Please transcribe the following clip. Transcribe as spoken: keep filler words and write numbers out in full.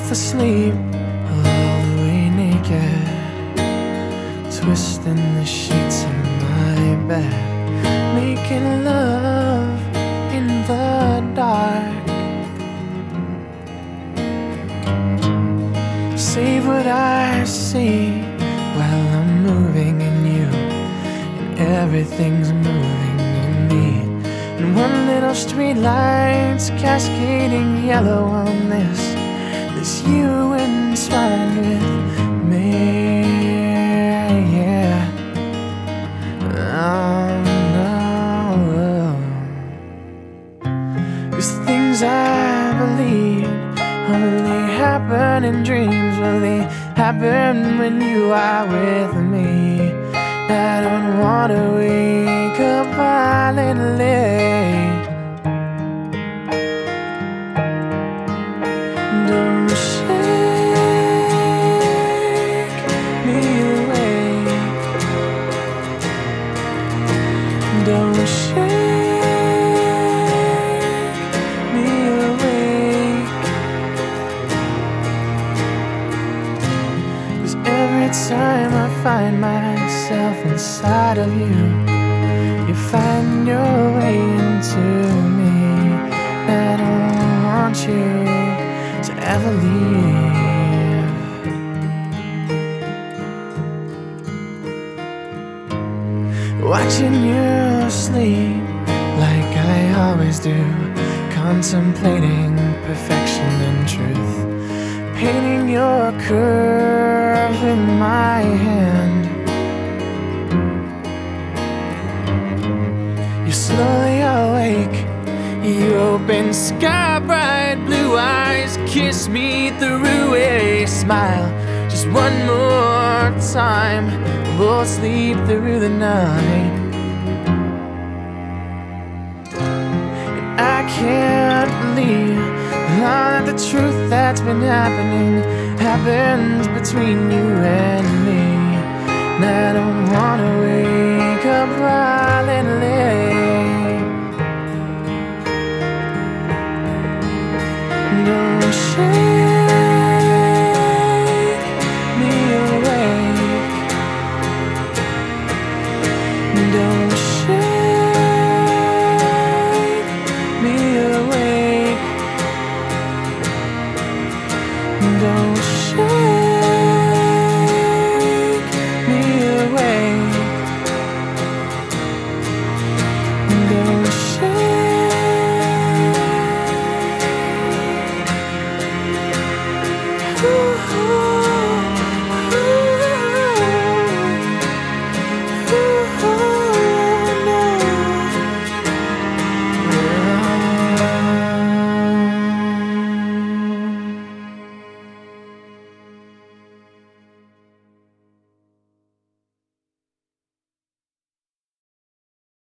half asleep, all the way naked, twisting the sheets of my bed, making love in the dark. Save what I see while I'm moving in you, and everything's moving in me. And one little street light's cascading yellow on this, this you entwined with me. Yeah. Oh no. 'Cause things I believe only happen in dreams. Well, they happen when you are with me. I don't wanna wake up violently. Don't shake me awake. Don't shake me awake. 'Cause every time I find myself inside of you, you find your way into me. I don't want you to ever leave. Watching you sleep like I always do, contemplating perfection and truth, painting your curve in my hand. You're slowly awake, you open sky bright blue eyes, kiss me through a smile. Just one more time, we'll sleep through the night. And I can't believe all of the truth that's been happening happens between you and me. And I don't wanna wake up violently. Don't shake